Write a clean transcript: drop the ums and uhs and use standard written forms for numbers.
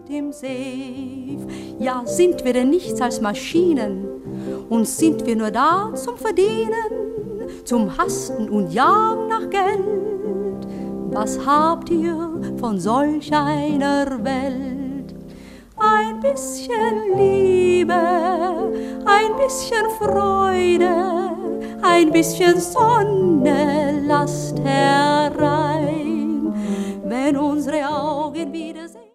im Seef. Ja, sind wir denn nichts als Maschinen? Und sind wir nur da zum Verdienen, zum Hasten und Jagen nach Geld? Was habt ihr von solch einer Welt? Ein bisschen Liebe, ein bisschen Freude, ein bisschen Sonne lasst herein, wenn unsere Augen wiedersehen.